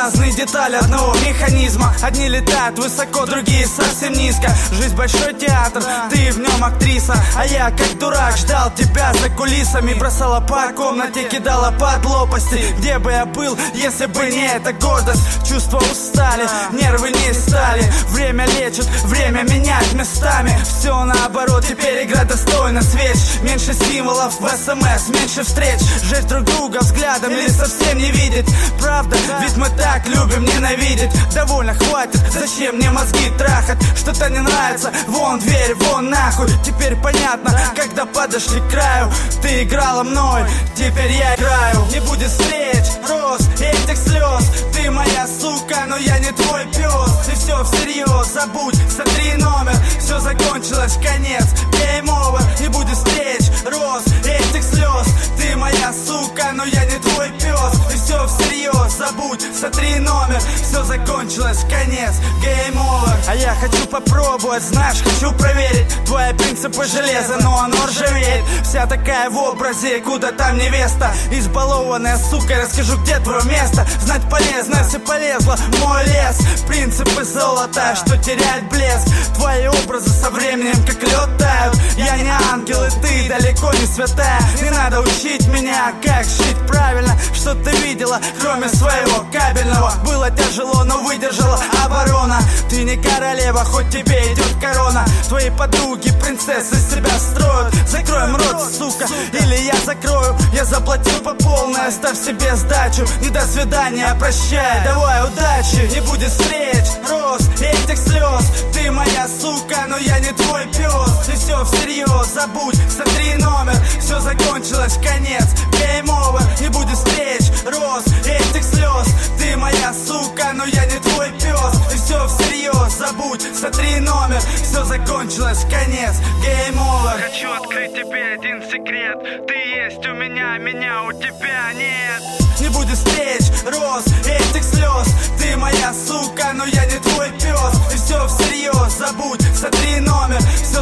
разные детали одного механизма. Одни летают высоко, другие совсем низко. Жизнь большой театр, ты в нем актриса. А я как дурак ждал тебя за кулисами. Бросала по комнате, кидала под лопасти. Где бы я был, если бы не эта гордость? Чувства устали, нервы не стали. Время лечит, время менять местами. Все наоборот, теперь игра достойна свеч. Меньше символов в СМС, меньше встреч. Жечь друг друга взглядом или совсем не видеть. Правда, ведь мы так любим ненавидеть. Довольно, хватит, зачем мне мозги трахать? Что-то не нравится, вон дверь, вон нахуй. Теперь понятно, когда подошли к краю. Ты играла мной, теперь я играю. Не будет встреч, роз, этих слез. Ты моя сука, но я не твой пес. И все всерьез, забудь, сотри номер. Все закончилось, конец, game over. Не будет встреч, роз, этих слез. Ты моя сука, но я не твой пес. И все всерьез, забудь, сотри номер. Все закончилось, конец, game over. А я хочу попробовать, знаешь, хочу проверить. Твои принципы железа, но оно ржавеет. Вся такая в образе, куда там невеста. Избалованная сука, расскажу, где твое место. Знать полезно, если полезла в мой лес. Принципы золота, что теряет блеск. Твои образы со временем как лед тают. Я не ангел, и ты далеко не святая. Не надо учить меня, как жить правильно. Что ты видела, кроме своего кабельного? Было тяжело, но выдержала оборона. Ты не королева, хоть тебе идет корона. Твои подруги, принцессы себя строят. Закроем рот, сука, или я закрою. Я заплатил по полной, оставь себе сдачу. Не до свидания, прощай, давай удачи. Не будет встреч, роз, этих слез. Ты моя сука, но я не твой пес. И все всерьез, забудь, сотри номер. Все закончилось, конец, game over. Не будет встреч, роз, этих слез. Ты моя сука, но я не твой пес. И все всерьез, забудь, сотри номер. Все закончилось, конец, game over. Хочу открыть тебе один секрет. Ты есть у меня, меня у тебя нет. Не будет встреч, роз, этих слез. Ты моя сука, но я не твой пес. И все всерьез, забудь, сотри номер. Все